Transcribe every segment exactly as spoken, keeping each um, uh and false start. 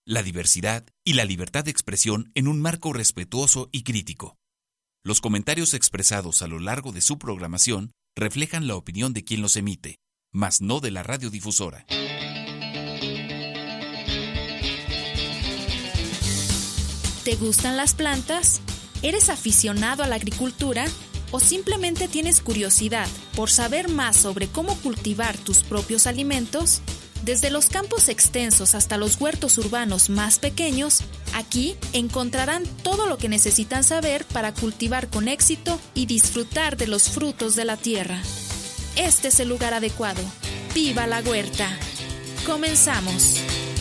la diversidad y la libertad de expresión en un marco respetuoso y crítico. Los comentarios expresados a lo largo de su programación reflejan la opinión de quien los emite, mas no de la radiodifusora. ¿Te gustan las plantas? ¿Eres aficionado a la agricultura? ¿O simplemente tienes curiosidad por saber más sobre cómo cultivar tus propios alimentos? Desde los campos extensos hasta los huertos urbanos más pequeños, aquí encontrarán todo lo que necesitan saber para cultivar con éxito y disfrutar de los frutos de la tierra. Este es el lugar adecuado. ¡Viva la huerta! ¡Comenzamos!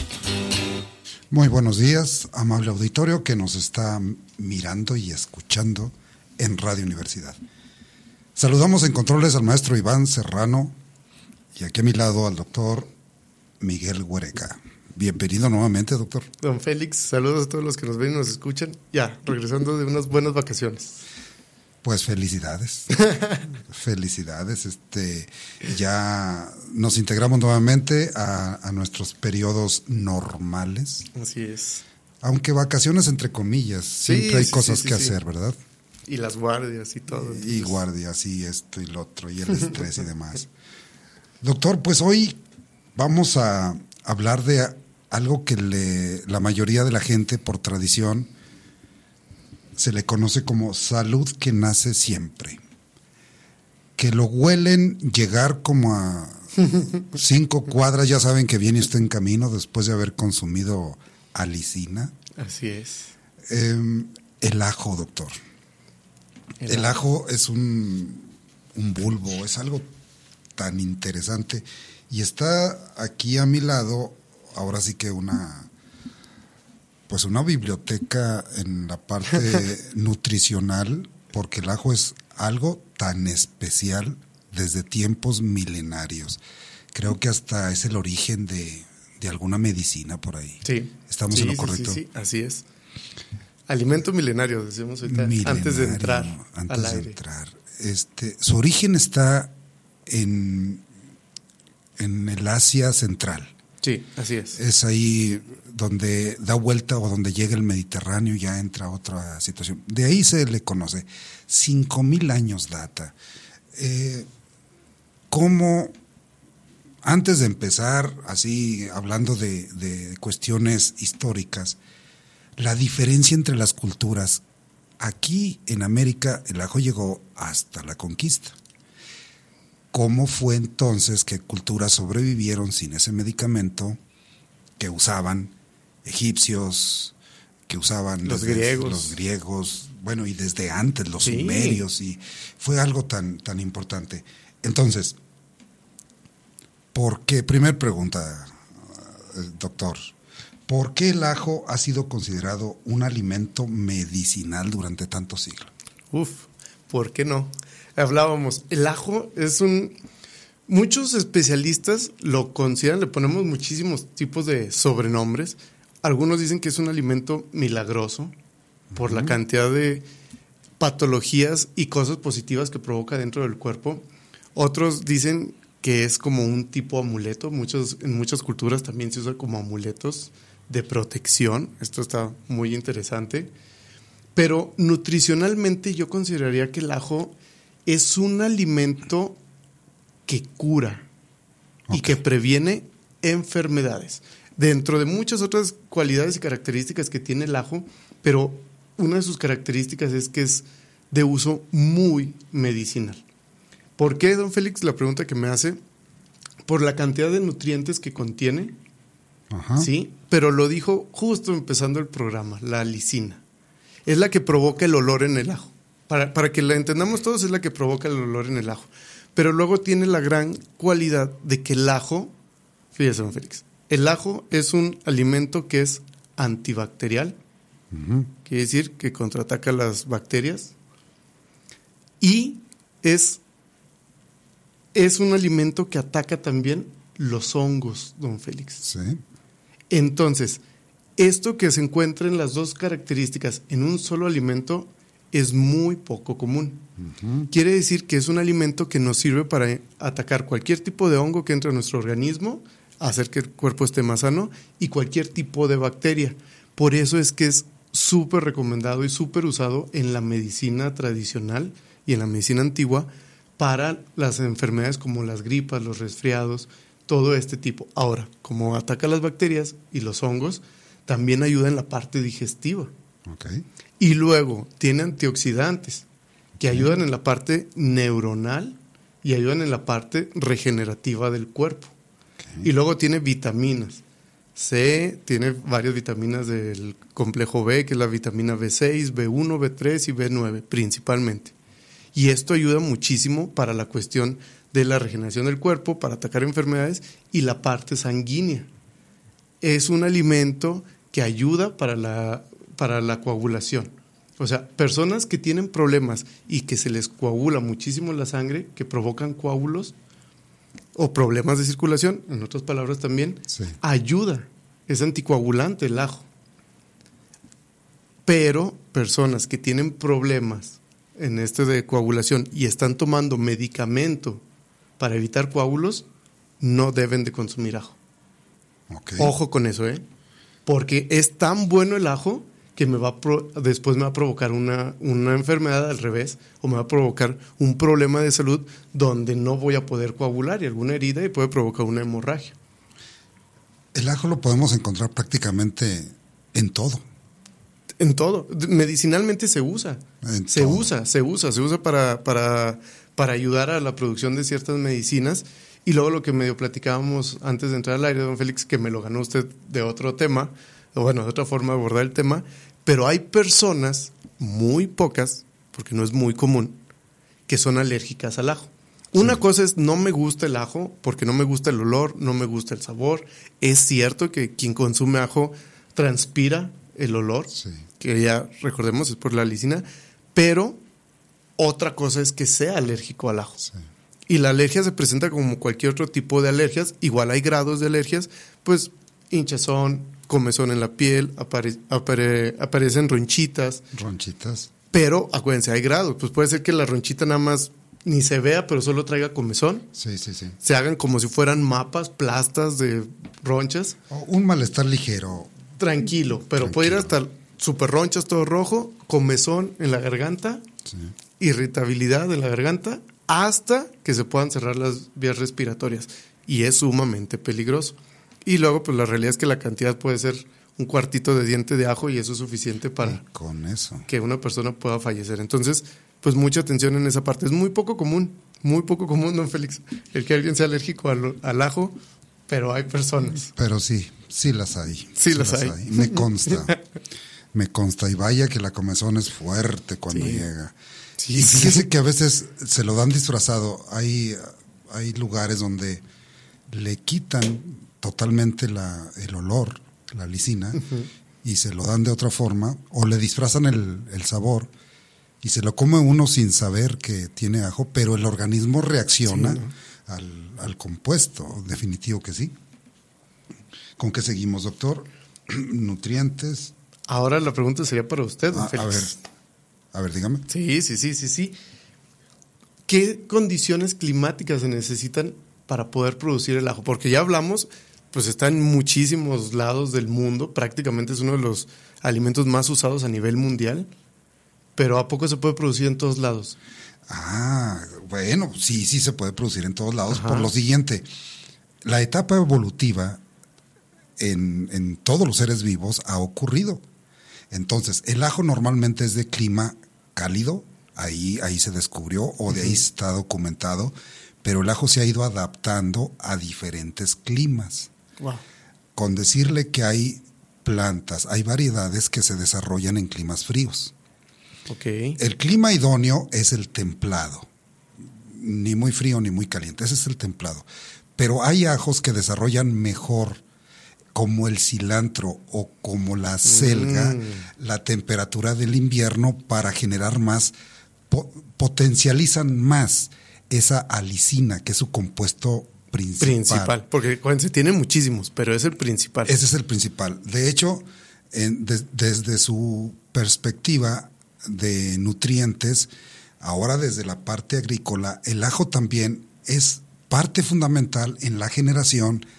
Muy buenos días, amable auditorio que nos está mirando y escuchando en Radio Universidad. Saludamos en controles al maestro Iván Serrano y aquí a mi lado al doctor Miguel Huereca. Bienvenido nuevamente, doctor. Don Félix, saludos a todos los que nos ven y nos escuchan. Ya, regresando de unas buenas vacaciones. Pues felicidades. Felicidades. Este, ya nos integramos nuevamente a, a nuestros periodos normales. Así es. Aunque vacaciones entre comillas, siempre sí, hay sí, cosas sí, sí, que sí. hacer, ¿verdad? Y las guardias y todo. Entonces. Y guardias y esto y lo otro y el estrés y demás. Doctor, pues hoy vamos a hablar de algo que le, la mayoría de la gente por tradición se le conoce como salud que nace siempre. Que lo huelen llegar como a cinco cuadras, ya saben que viene usted en camino después de haber consumido alicina. Así es. Eh, el ajo, doctor. El, el ajo. ajo es un, un bulbo, es algo tan interesante. Y está aquí a mi lado, ahora sí que una... Pues una biblioteca en la parte nutricional, porque el ajo es algo tan especial desde tiempos milenarios. Creo que hasta es el origen de, de alguna medicina por ahí. Sí. ¿Estamos sí, en lo sí, correcto? Sí, sí, así es. Alimento milenario, decimos ahorita, milenario, antes de entrar antes al de aire. entrar. Este, su origen está en, en el Asia Central. Sí, así es. Es ahí donde da vuelta o donde llega el Mediterráneo, ya entra otra situación. De ahí se le conoce. Cinco mil años data. Eh, ¿Cómo, antes de empezar, así hablando de, de cuestiones históricas, la diferencia entre las culturas? Aquí en América el ajo llegó hasta la conquista. ¿Cómo fue entonces que culturas sobrevivieron sin ese medicamento que usaban egipcios, que usaban los desde, griegos, los griegos, bueno, y desde antes los sí. sumerios, y fue algo tan, tan importante? Entonces, ¿por qué? Primer pregunta, doctor. ¿Por qué el ajo ha sido considerado un alimento medicinal durante tantos siglos? Uf, ¿por qué no? Hablábamos, el ajo es un... Muchos especialistas lo consideran, le ponemos muchísimos tipos de sobrenombres. Algunos dicen que es un alimento milagroso por uh-huh. la cantidad de patologías y cosas positivas que provoca dentro del cuerpo. Otros dicen que es como un tipo amuleto. Muchos, en muchas culturas también se usa como amuletos de protección. Esto está muy interesante. Pero nutricionalmente yo consideraría que el ajo es un alimento que cura okay. y que previene enfermedades. Dentro de muchas otras cualidades y características que tiene el ajo, pero una de sus características es que es de uso muy medicinal. ¿Por qué, don Félix? La pregunta que me hace, por la cantidad de nutrientes que contiene, Ajá. ¿sí? Pero lo dijo justo empezando el programa, la alicina. Es la que provoca el olor en el ajo. Para, para que la entendamos todos, es la que provoca el olor en el ajo. Pero luego tiene la gran cualidad de que el ajo, fíjese, don Félix, el ajo es un alimento que es antibacterial, uh-huh. quiere decir que contraataca las bacterias, y es, es un alimento que ataca también los hongos, don Félix. Sí. Entonces, esto que se encuentra en las dos características en un solo alimento es muy poco común. Uh-huh. Quiere decir que es un alimento que nos sirve para atacar cualquier tipo de hongo que entre a nuestro organismo, hacer que el cuerpo esté más sano y cualquier tipo de bacteria. Por eso es que es súper recomendado y súper usado en la medicina tradicional y en la medicina antigua para las enfermedades como las gripas, los resfriados, todo este tipo. Ahora, como ataca las bacterias y los hongos, también ayuda en la parte digestiva. Okay. Y luego tiene antioxidantes que okay. ayudan en la parte neuronal y ayudan en la parte regenerativa del cuerpo. Okay. Y luego tiene vitaminas. C, tiene varias vitaminas del complejo B, que es la vitamina B seis, B uno, B tres y B nueve principalmente. Y esto ayuda muchísimo para la cuestión de la regeneración del cuerpo, para atacar enfermedades y la parte sanguínea. Es un alimento que ayuda para la, para la coagulación. O sea, personas que tienen problemas y que se les coagula muchísimo la sangre, que provocan coágulos o problemas de circulación, en otras palabras también, sí. ayuda. Es anticoagulante el ajo. Pero personas que tienen problemas en este de coagulación y están tomando medicamento para evitar coágulos, no deben de consumir ajo. Okay. Ojo con eso, ¿eh? Porque es tan bueno el ajo que me va a pro- después me va a provocar una, una enfermedad al revés, o me va a provocar un problema de salud donde no voy a poder coagular y alguna herida y puede provocar una hemorragia. El ajo lo podemos encontrar prácticamente en todo. En todo. Medicinalmente se usa. En se todo. usa, se usa, se usa para, para, para ayudar a la producción de ciertas medicinas. Y luego lo que medio platicábamos antes de entrar al aire, don Félix, que me lo ganó usted de otro tema, o bueno, de otra forma de abordar el tema, pero hay personas, muy pocas, porque no es muy común, que son alérgicas al ajo. Una sí. cosa es, no me gusta el ajo, porque no me gusta el olor, no me gusta el sabor. Es cierto que quien consume ajo transpira el olor, sí. que ya recordemos es por la lisina, pero otra cosa es que sea alérgico al ajo. Sí. Y la alergia se presenta como cualquier otro tipo de alergias, igual hay grados de alergias, pues hinchazón, comezón en la piel, apare, apare, aparecen ronchitas. Ronchitas. Pero acuérdense, hay grados, pues puede ser que la ronchita nada más ni se vea, pero solo traiga comezón. Sí, sí, sí. Se hagan como si fueran mapas, plastas de ronchas. O un malestar ligero. Tranquilo, pero Tranquilo. puede ir hasta super ronchas, todo rojo, comezón en la garganta, sí. irritabilidad en la garganta, hasta que se puedan cerrar las vías respiratorias. Y es sumamente peligroso. Y luego, pues la realidad es que la cantidad puede ser un cuartito de diente de ajo y eso es suficiente para y con eso. que una persona pueda fallecer. Entonces, pues mucha atención en esa parte. Es muy poco común, muy poco común, don Félix, el que alguien sea alérgico al, al ajo, pero hay personas. Pero sí, sí las hay. Sí, sí las, las hay. hay. Me consta, me consta. Y vaya que la comezón es fuerte cuando sí. llega. Sí, y fíjese sí. que a veces se lo dan disfrazado. Hay, hay lugares donde le quitan totalmente la, el olor, la lisina, uh-huh. y se lo dan de otra forma, o le disfrazan el, el sabor, y se lo come uno sin saber que tiene ajo, pero el organismo reacciona sí, ¿no? al, al compuesto, definitivo que sí. ¿Con qué seguimos, doctor? Nutrientes. Ahora la pregunta sería para usted, don a, Félix. A ver, a ver, dígame. Sí, sí, sí, sí, sí. ¿Qué condiciones climáticas se necesitan para poder producir el ajo? Porque ya hablamos, pues está en muchísimos lados del mundo, prácticamente es uno de los alimentos más usados a nivel mundial, pero ¿a poco se puede producir en todos lados? Ah, bueno, sí, sí se puede producir en todos lados. Ajá. Por lo siguiente, la etapa evolutiva en, en todos los seres vivos ha ocurrido. Entonces, el ajo normalmente es de clima cálido, ahí, ahí se descubrió, o de uh-huh. ahí está documentado, pero el ajo se ha ido adaptando a diferentes climas. Wow. Con decirle que hay plantas, hay variedades que se desarrollan en climas fríos. Okay. El clima idóneo es el templado, ni muy frío ni muy caliente, ese es el templado. Pero hay ajos que desarrollan mejor, como el cilantro o como la selga, mm. la temperatura del invierno para generar más, po- potencializan más esa alicina, que es su compuesto principal. Principal, porque se tiene muchísimos, pero es el principal. Ese es el principal. De hecho, en, de, desde su perspectiva de nutrientes, ahora desde la parte agrícola, el ajo también es parte fundamental en la generación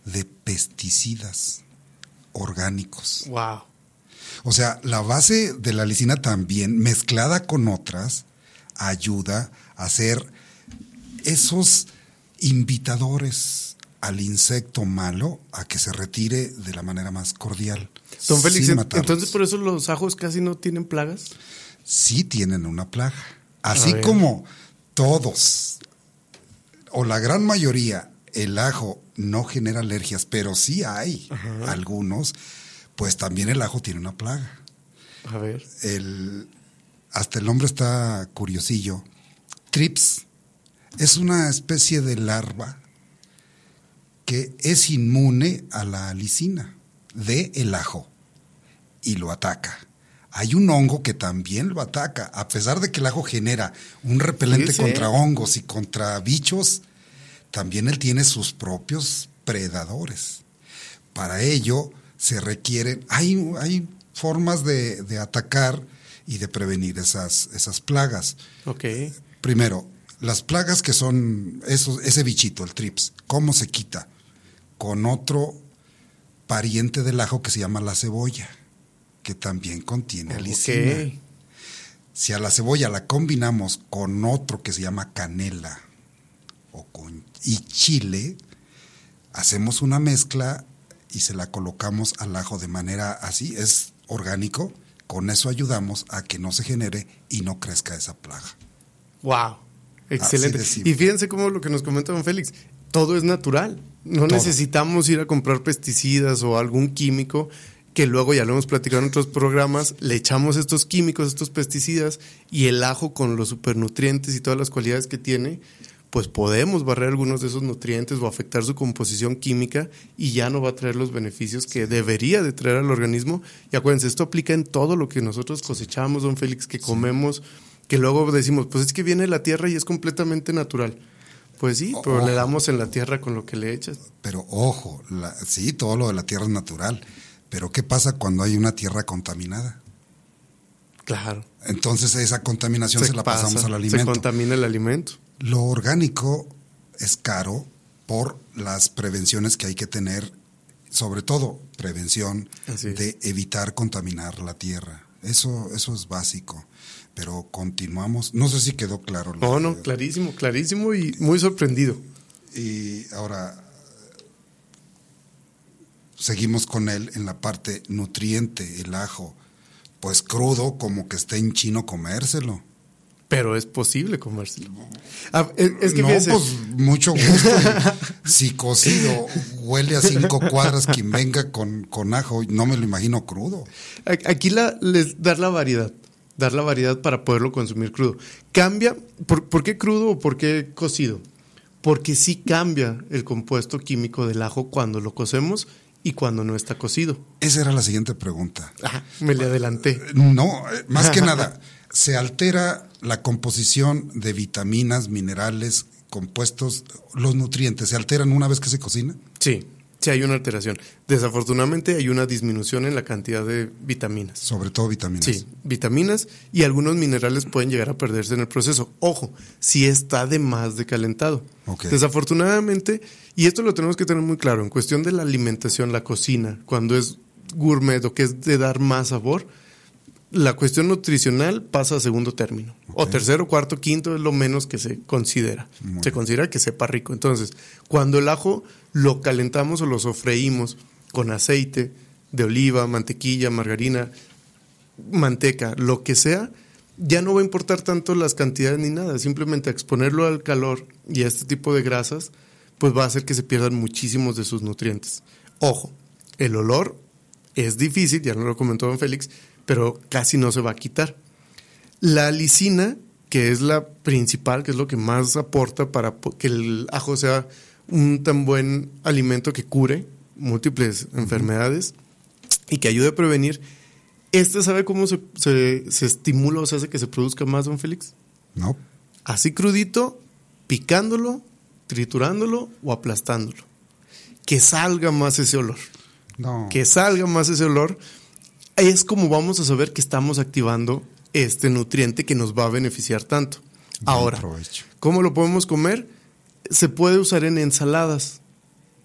de pesticidas orgánicos. Wow. O sea, la base de la lisina también, mezclada con otras, ayuda a hacer esos invitadores al insecto malo a que se retire de la manera más cordial. Don Félix, sin matarlos. entonces por eso los ajos casi no tienen plagas. Sí tienen una plaga. Así como todos, o la gran mayoría, el ajo no genera alergias, pero sí hay Ajá. algunos, pues también el ajo tiene una plaga. A ver. El, hasta el nombre está curiosillo. Thrips es una especie de larva que es inmune a la lisina de el ajo y lo ataca. Hay un hongo que también lo ataca, a pesar de que el ajo genera un repelente sí, sí. contra hongos y contra bichos, también él tiene sus propios predadores. Para ello se requieren, hay, hay formas de, de atacar y de prevenir esas, esas plagas. Okay. Primero, las plagas que son esos, ese bichito, el thrips, ¿cómo se quita? Con otro pariente del ajo que se llama la cebolla, que también contiene lisina. Okay. Si a la cebolla la combinamos con otro que se llama canela o con, y chile, hacemos una mezcla y se la colocamos al ajo de manera así, es orgánico, con eso ayudamos a que no se genere y no crezca esa plaga. ¡Wow! Excelente. Y fíjense cómo lo que nos comenta don Félix, todo es natural, no todo. Necesitamos ir a comprar pesticidas o algún químico que luego, ya lo hemos platicado en otros programas, le echamos estos químicos, estos pesticidas, y el ajo con los supernutrientes y todas las cualidades que tiene, pues podemos barrer algunos de esos nutrientes o afectar su composición química y ya no va a traer los beneficios que debería de traer al organismo. Y acuérdense, esto aplica en todo lo que nosotros cosechamos, don Félix, que comemos, sí. que luego decimos, pues es que viene de la tierra y es completamente natural. Pues sí, pero ojo. Le damos en la tierra con lo que le echas. Pero ojo, la, sí, todo lo de la tierra es natural. Pero ¿qué pasa cuando hay una tierra contaminada? Claro. Entonces esa contaminación se, se la pasa, pasamos al alimento. Se contamina el alimento. Lo orgánico es caro por las prevenciones que hay que tener, sobre todo prevención de evitar contaminar la tierra. Eso, eso es básico. Pero continuamos. No sé si quedó claro. No, no, clarísimo, clarísimo y muy sorprendido. Y ahora seguimos con él en la parte nutriente, el ajo, pues crudo, como que esté en chino comérselo. Pero es posible comérselo. Ah, es, es que no, fíjese. Pues mucho gusto. Si cocido huele a cinco cuadras, quien venga con, con ajo, no me lo imagino crudo. Aquí la, les dar la variedad, dar la variedad para poderlo consumir crudo. Cambia, ¿por, ¿por qué crudo o por qué cocido? Porque sí cambia el compuesto químico del ajo cuando lo cocemos y cuando no está cocido. Esa era la siguiente pregunta. Ajá, me le adelanté. No, más que nada, ¿se altera la composición de vitaminas, minerales, compuestos, los nutrientes? ¿Se alteran una vez que se cocina? Sí, sí hay una alteración. Desafortunadamente hay una disminución en la cantidad de vitaminas. Sobre todo vitaminas. Sí, vitaminas y algunos minerales pueden llegar a perderse en el proceso. Ojo, si está de más de calentado. Okay. Desafortunadamente, y esto lo tenemos que tener muy claro, en cuestión de la alimentación, la cocina, cuando es gourmet o que es de dar más sabor, la cuestión nutricional pasa a segundo término. Okay. O tercero, cuarto, quinto es lo menos que se considera. Muy se bien. Considera que sepa rico. Entonces, cuando el ajo lo calentamos o lo sofreímos con aceite de oliva, mantequilla, margarina, manteca, lo que sea, ya no va a importar tanto las cantidades ni nada. Simplemente exponerlo al calor y a este tipo de grasas, pues va a hacer que se pierdan muchísimos de sus nutrientes. Ojo, el olor es difícil, ya no lo comentó don Félix, pero casi no se va a quitar. La lisina, que es la principal, que es lo que más aporta para que el ajo sea un tan buen alimento que cure múltiples uh-huh. enfermedades y que ayude a prevenir, ¿este sabe cómo se, se, se estimula o se hace que se produzca más, don Félix? No. Así crudito, picándolo, triturándolo o aplastándolo. Que salga más ese olor. No. Que salga más ese olor. Es como vamos a saber que estamos activando este nutriente que nos va a beneficiar tanto. Buen Ahora, provecho. ¿Cómo lo podemos comer? Se puede usar en ensaladas.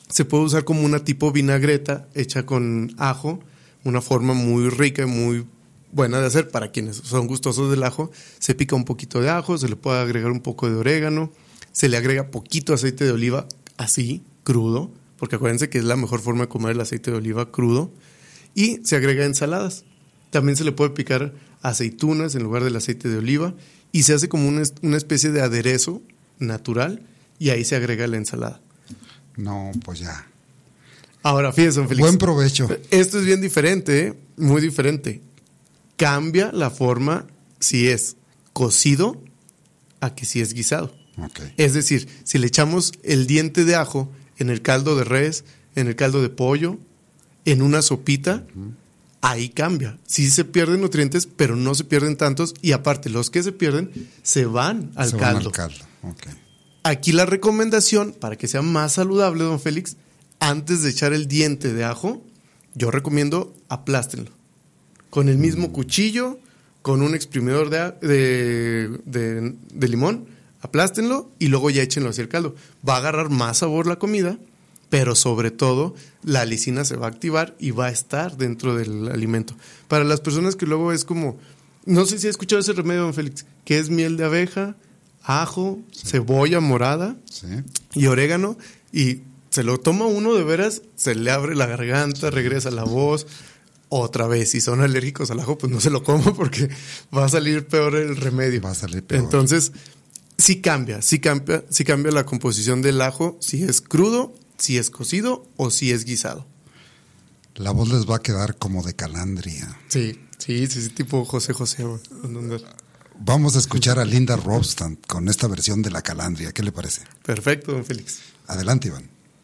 se puede usar como una tipo vinagreta hecha con ajo, una forma muy rica y muy buena de hacer para quienes son gustosos del ajo. Se pica un poquito de ajo, se le puede agregar un poco de orégano, se le agrega poquito aceite de oliva así, crudo, porque acuérdense que es la mejor forma de comer el aceite de oliva crudo, y se agrega ensaladas. También se le puede picar aceitunas en lugar del aceite de oliva y se hace como una, una especie de aderezo natural y ahí se agrega la ensalada. No, pues ya. Ahora, fíjense, don Félix. Buen provecho. Esto es bien diferente, ¿eh? Muy diferente. Cambia la forma si es cocido a que si es guisado. Okay. Es decir, si le echamos el diente de ajo en el caldo de res, en el caldo de pollo, en una sopita, uh-huh. ahí cambia. Sí se pierden nutrientes, pero no se pierden tantos. Y aparte, los que se pierden se van al se caldo. Van al caldo. Okay. Aquí la recomendación, para que sea más saludable, don Félix, antes de echar el diente de ajo, yo recomiendo aplástenlo. Con el mismo mm. cuchillo, con un exprimidor de, de, de, de limón, aplástenlo y luego ya échenlo hacia el caldo. Va a agarrar más sabor la comida, pero sobre todo la lisina se va a activar y va a estar dentro del alimento. Para las personas que luego es como, no sé si ha escuchado ese remedio, don Félix, que es miel de abeja, ajo, sí. cebolla morada sí. y orégano, y se lo toma uno de veras, se le abre la garganta, regresa la voz. Otra vez, si son alérgicos al ajo, pues no se lo como porque va a salir peor el remedio. Va a salir peor. Entonces, sí cambia, sí cambia, sí cambia la composición del ajo, si es crudo, si es cocido o si es guisado. La voz les va a quedar como de Calandria. Sí, sí, sí, sí, tipo José José. Vamos a escuchar a Linda Ronstadt con esta versión de La Calandria. ¿Qué le parece? Perfecto, don Félix. Adelante, Iván.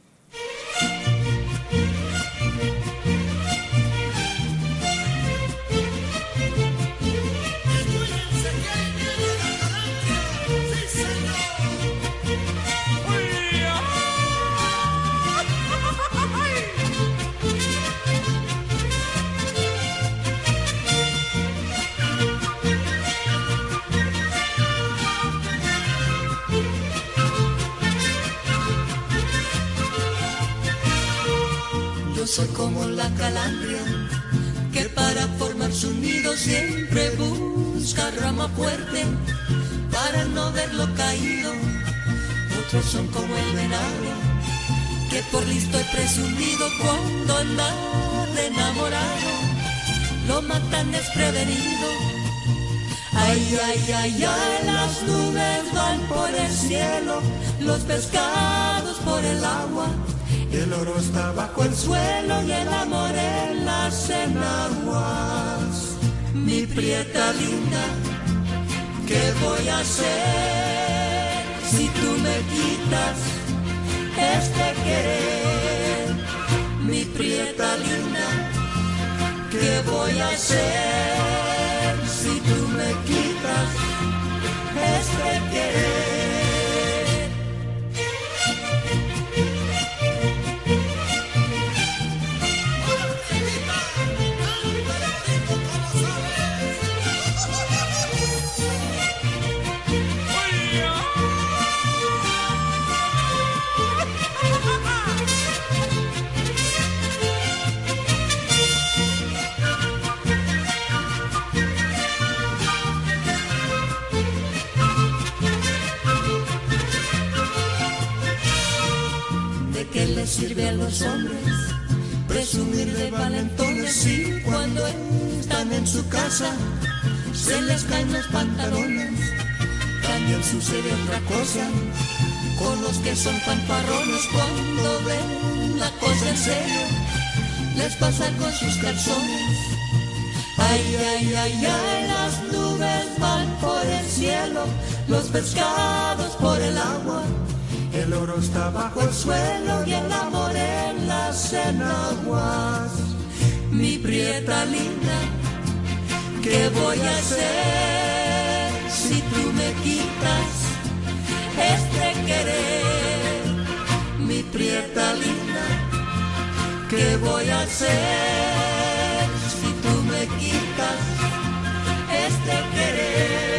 Soy como la calandria, que para formar su nido siempre busca rama fuerte, para no verlo caído. Otros son como el venado, que por listo y presumido, cuando anda enamorado, lo matan desprevenido. Ay, ay, ay, ay, las nubes van por el cielo, los pescados por el agua. El oro está bajo el suelo y el amor en las enaguas. Mi prieta linda, ¿qué voy a hacer si tú me quitas este querer? Mi prieta linda, ¿qué voy a hacer si tú me quitas este querer? ¿Qué les sirve a los hombres presumir de valentones si cuando están en su casa se les caen los pantalones? Cambian su serie otra cosa con los que son fanfarrones. Cuando ven la cosa en serio les pasa con sus calzones. Ay, ay, ay, ay, las nubes van por el cielo, los pescados por el agua. El oro está bajo el suelo y el amor en las enaguas. Mi prieta linda, ¿qué voy a hacer si tú me quitas este querer? Mi prieta linda, ¿qué voy a hacer si tú me quitas este querer?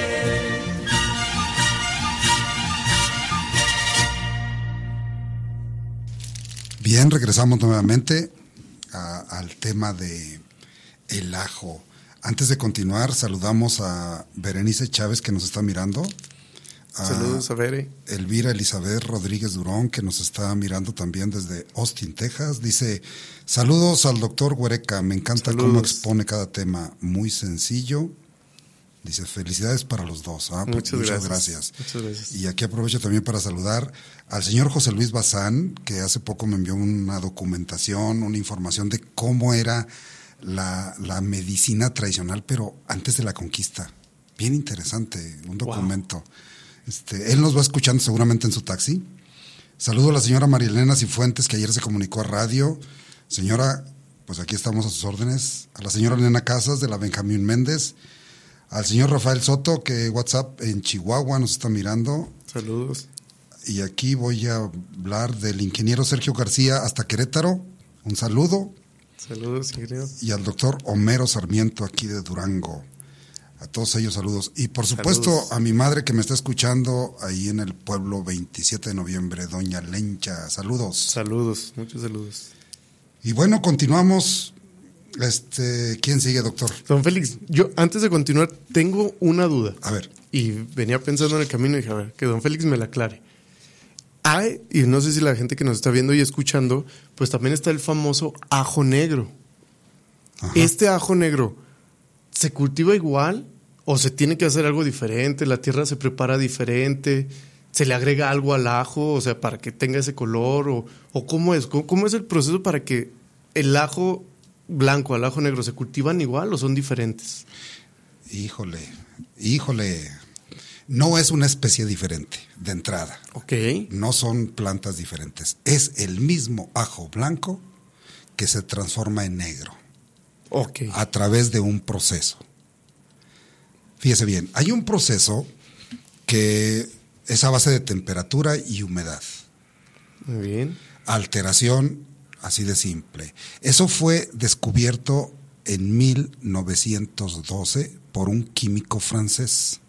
Bien, regresamos nuevamente a, al tema de el ajo. Antes de continuar, saludamos a Berenice Chávez, que nos está mirando. A Saludos a Bere. Elvira Elizabeth Rodríguez Durón, que nos está mirando también desde Austin, Texas. Dice, saludos al doctor Huereca, me encanta Saludos. cómo expone cada tema, muy sencillo. Dice, felicidades para los dos. ¿Ah? Muchas, Muchas gracias. gracias. Muchas gracias. Y aquí aprovecho también para saludar al señor José Luis Bazán, que hace poco me envió una documentación, una información de cómo era la, la medicina tradicional, pero antes de la conquista. Bien interesante, un documento. Wow. Este, él nos va escuchando seguramente en su taxi. Saludo a la señora Marielena Cifuentes, que ayer se comunicó a radio. Señora, pues aquí estamos a sus órdenes. A la señora Elena Casas, de la Benjamín Méndez. Al señor Rafael Soto, que WhatsApp en Chihuahua nos está mirando. Saludos. Y aquí voy a hablar del ingeniero Sergio García hasta Querétaro. Un saludo. Saludos, ingeniero. Y al doctor Homero Sarmiento, aquí de Durango. A todos ellos saludos. Y por supuesto saludos a mi madre, que me está escuchando ahí en el pueblo veintisiete de noviembre, doña Lencha. Saludos. Saludos, muchos saludos. Y bueno, continuamos. Este, ¿quién sigue, doctor? Don Félix, yo antes de continuar tengo una duda. A ver. Y venía pensando en el camino y dije, a ver, que don Félix me la aclare. Hay, y no sé si la gente que nos está viendo y escuchando, pues también está el famoso ajo negro. Ajá. Este ajo negro, ¿se cultiva igual o se tiene que hacer algo diferente? ¿La tierra se prepara diferente? ¿Se le agrega algo al ajo, o sea, para que tenga ese color? ¿O, o cómo es? ¿Cómo, cómo es el proceso para que el ajo blanco al ajo negro se cultivan igual o son diferentes? Híjole, híjole, no es una especie diferente de entrada. Ok. No son plantas diferentes. Es el mismo ajo blanco que se transforma en negro. Ok. A través de un proceso. Fíjese bien, hay un proceso que es a base de temperatura y humedad. Muy bien. Alteración, así de simple. Eso fue descubierto en mil novecientos doce por un químico francés.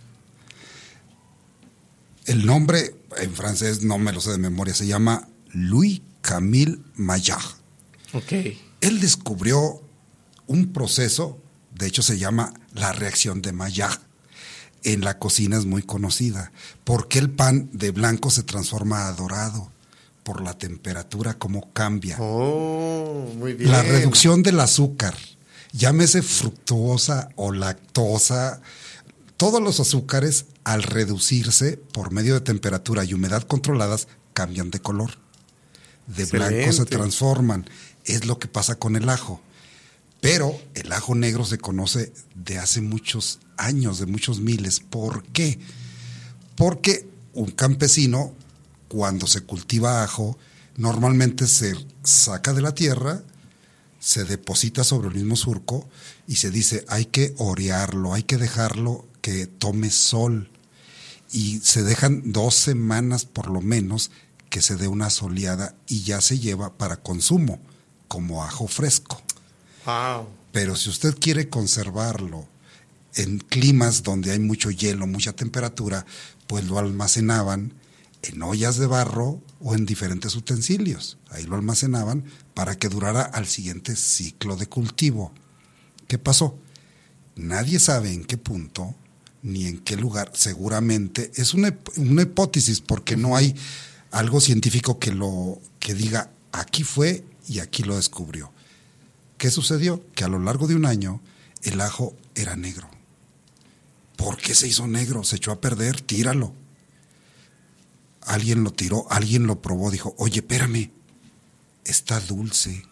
El nombre en francés no me lo sé de memoria, se llama Louis Camille Maillard. Ok. Él descubrió un proceso, de hecho se llama la reacción de Maillard. En la cocina es muy conocida, porque el pan de blanco se transforma a dorado por la temperatura, cómo cambia. Oh, muy bien. La reducción del azúcar, llámese fructosa o lactosa, todos los azúcares al reducirse por medio de temperatura y humedad controladas cambian de color. De Excelente. Blanco se transforman. Es lo que pasa con el ajo. Pero el ajo negro se conoce de hace muchos años, de muchos miles. ¿Por qué? Porque un campesino, cuando se cultiva ajo, normalmente se saca de la tierra, se deposita sobre el mismo surco y se dice, hay que orearlo, hay que dejarlo que tome sol. Y se dejan dos semanas por lo menos que se dé una soleada y ya se lleva para consumo, como ajo fresco. Wow. Pero si usted quiere conservarlo en climas donde hay mucho hielo, mucha temperatura, pues lo almacenaban en ollas de barro o en diferentes utensilios. Ahí lo almacenaban para que durara al siguiente ciclo de cultivo. ¿Qué pasó? Nadie sabe en qué punto ni en qué lugar. Seguramente es una, una hipótesis porque no hay algo científico que lo que diga aquí fue y aquí lo descubrió. ¿Qué sucedió? Que a lo largo de un año el ajo era negro. ¿Por qué se hizo negro? Se echó a perder, tíralo. Alguien lo tiró, alguien lo probó, dijo, oye, espérame, está dulce.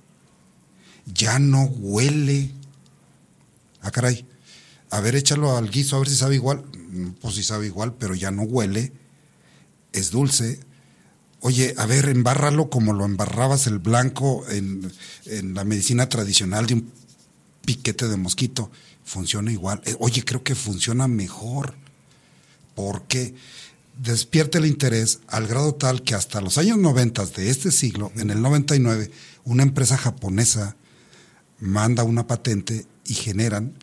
Ya no huele. Ah, caray. A ver, échalo al guiso, a ver si sabe igual. Pues sí sabe igual, pero ya no huele. Es dulce. Oye, a ver, embárralo como lo embarrabas el blanco en, en la medicina tradicional de un piquete de mosquito. Funciona igual. Oye, creo que funciona mejor. ¿Por qué? Despierta el interés al grado tal que hasta los años noventa de este siglo, en el noventa y nueve, una empresa japonesa manda una patente y generan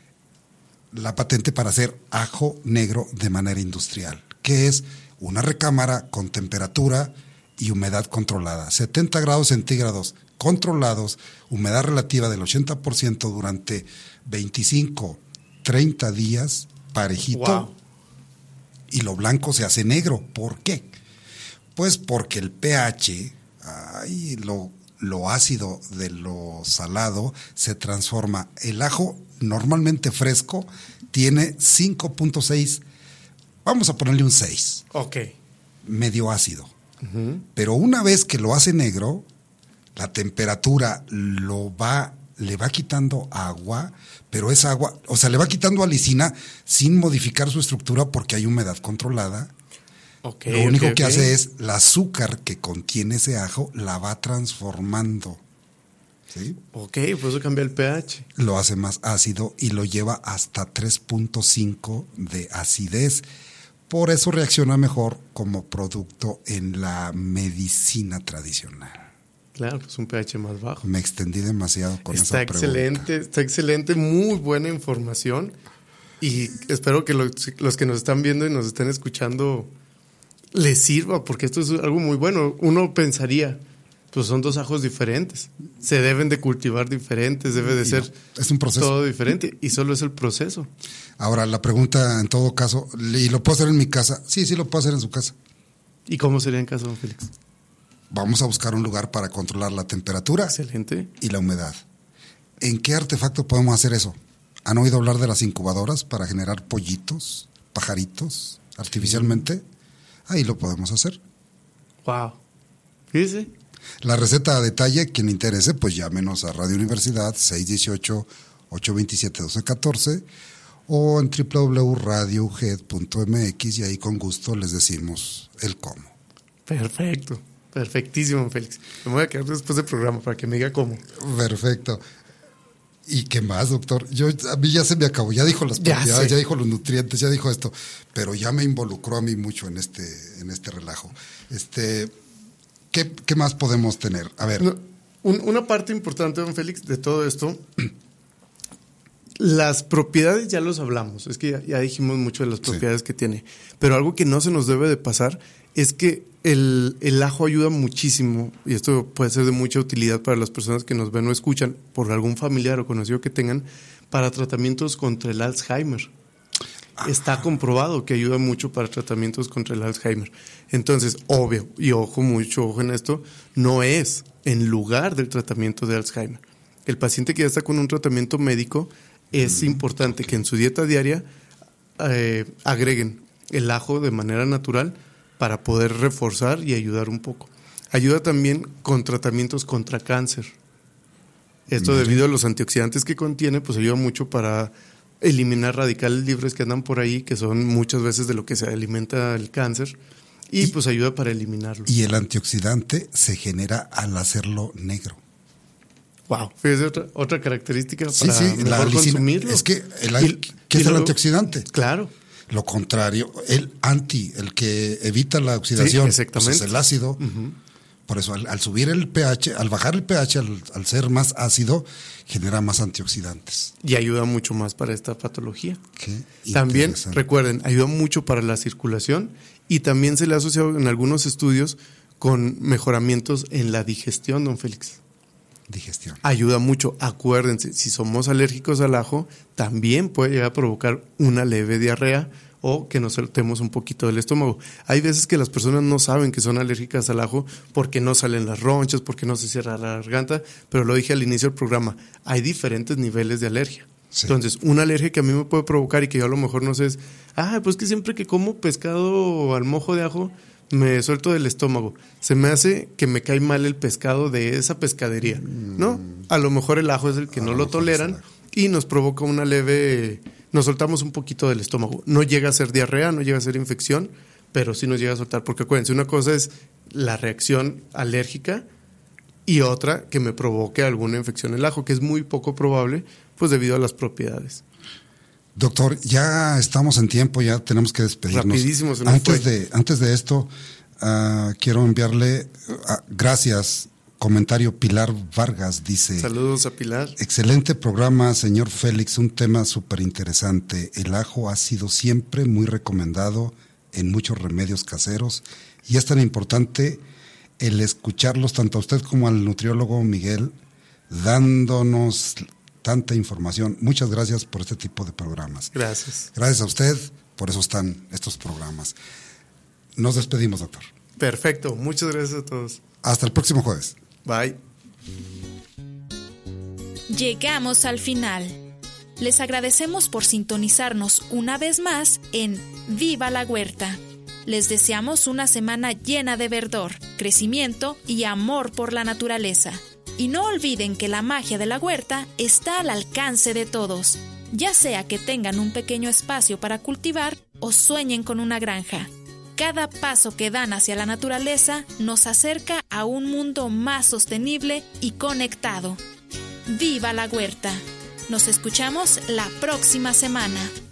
la patente para hacer ajo negro de manera industrial, que es una recámara con temperatura y humedad controlada. setenta grados centígrados controlados, humedad relativa del ochenta por ciento durante veinticinco, treinta días, parejito. Wow. Y lo blanco se hace negro. ¿Por qué? Pues porque el pH, ay, lo, lo ácido de lo salado, se transforma. El ajo normalmente fresco tiene cinco punto seis, vamos a ponerle un seis. Ok. Medio ácido. Uh-huh. Pero una vez que lo hace negro, la temperatura lo va, le va quitando agua, pero esa agua, o sea, le va quitando alicina sin modificar su estructura porque hay humedad controlada. Okay, lo único okay, que okay. hace es el azúcar que contiene ese ajo la va transformando. ¿Sí? Ok, por eso cambia el pH. Lo hace más ácido y lo lleva hasta tres punto cinco de acidez. Por eso reacciona mejor como producto en la medicina tradicional. Claro, pues un pH más bajo. Me extendí demasiado con está esa pregunta. Está excelente, está excelente, muy buena información. Y espero que los, los que nos están viendo y nos estén escuchando les sirva, porque esto es algo muy bueno. Uno pensaría, pues son dos ajos diferentes, se deben de cultivar diferentes, debe de y ser no, es un proceso. Todo diferente, y solo es el proceso. Ahora, la pregunta en todo caso, ¿y lo puedo hacer en mi casa? Sí, sí lo puedo hacer en su casa. ¿Y cómo sería en casa, don Félix? Vamos a buscar un lugar para controlar la temperatura. Excelente. Y la humedad. ¿En qué artefacto podemos hacer eso? ¿Han oído hablar de las incubadoras para generar pollitos, pajaritos, artificialmente? Sí. Ahí lo podemos hacer. Wow. Fíjese. La receta a detalle, quien le interese, pues llámenos a Radio Universidad seis uno ocho, ocho dos siete, uno dos uno cuatro o en doble u doble u doble u punto radio u g e d punto m x y ahí con gusto les decimos el cómo. Perfecto. Perfectísimo, Félix. Me voy a quedar después del programa para que me diga cómo. Perfecto. ¿Y qué más, doctor? Yo, a mí ya se me acabó, ya dijo las propiedades, ya, ya dijo los nutrientes, ya dijo esto, pero ya me involucró a mí mucho en este, en este relajo. Este, ¿qué, qué más podemos tener? A ver. No, un, una parte importante, don Félix, de todo esto, las propiedades ya los hablamos, es que ya, ya dijimos mucho de las propiedades sí. que tiene, pero algo que no se nos debe de pasar es que el, el ajo ayuda muchísimo, y esto puede ser de mucha utilidad para las personas que nos ven o escuchan, por algún familiar o conocido que tengan, para tratamientos contra el Alzheimer. Ajá. Está comprobado que ayuda mucho para tratamientos contra el Alzheimer. Entonces, obvio, y ojo, mucho ojo en esto, no es en lugar del tratamiento de Alzheimer. El paciente que ya está con un tratamiento médico, es mm. importante que en su dieta diaria eh, agreguen el ajo de manera natural para poder reforzar y ayudar un poco. Ayuda también con tratamientos contra cáncer. Esto Mire. debido a los antioxidantes que contiene, pues ayuda mucho para eliminar radicales libres que andan por ahí, que son muchas veces de lo que se alimenta el cáncer, y, y pues ayuda para eliminarlo. Y el antioxidante se genera al hacerlo negro. Wow, fíjese otra, otra característica sí, para sí, mejor la consumirlo. Es que el, y, ¿qué es el luego, antioxidante? Claro. Lo contrario, el anti, el que evita la oxidación, sí, pues es el ácido. Uh-huh. Por eso, al, al subir el pH, al bajar el pH, al, al ser más ácido, genera más antioxidantes. Y ayuda mucho más para esta patología. También, recuerden, ayuda mucho para la circulación y también se le ha asociado en algunos estudios con mejoramientos en la digestión, don Félix. Digestión. Ayuda mucho. Acuérdense, si somos alérgicos al ajo, también puede llegar a provocar una leve diarrea o que nos soltemos un poquito del estómago. Hay veces que las personas no saben que son alérgicas al ajo porque no salen las ronchas, porque no se cierra la garganta, pero lo dije al inicio del programa, hay diferentes niveles de alergia. Sí. Entonces, una alergia que a mí me puede provocar y que yo a lo mejor no sé es, ah, pues que siempre que como pescado al mojo de ajo, me suelto del estómago. Se me hace que me cae mal el pescado de esa pescadería, ¿no? A lo mejor el ajo es el que a no lo toleran y nos provoca una leve... Nos soltamos un poquito del estómago. No llega a ser diarrea, no llega a ser infección, pero sí nos llega a soltar. Porque acuérdense, una cosa es la reacción alérgica y otra que me provoque alguna infección el ajo, que es muy poco probable, pues debido a las propiedades. Doctor, ya estamos en tiempo, ya tenemos que despedirnos. Rapidísimo se nos antes fue. de Antes de esto, uh, quiero enviarle uh, gracias. Comentario Pilar Vargas dice: saludos a Pilar. Excelente programa, señor Félix, un tema súper interesante. El ajo ha sido siempre muy recomendado en muchos remedios caseros y es tan importante el escucharlos tanto a usted como al nutriólogo Miguel, dándonos tanta información. Muchas gracias por este tipo de programas. Gracias. Gracias a usted, por eso están estos programas. Nos despedimos, doctor. Perfecto, muchas gracias a todos. Hasta el próximo jueves. Bye. Llegamos al final. Les agradecemos por sintonizarnos una vez más en Viva la Huerta. Les deseamos una semana llena de verdor, crecimiento y amor por la naturaleza. Y no olviden que la magia de la huerta está al alcance de todos, ya sea que tengan un pequeño espacio para cultivar o sueñen con una granja. Cada paso que dan hacia la naturaleza nos acerca a un mundo más sostenible y conectado. ¡Viva la huerta! Nos escuchamos la próxima semana.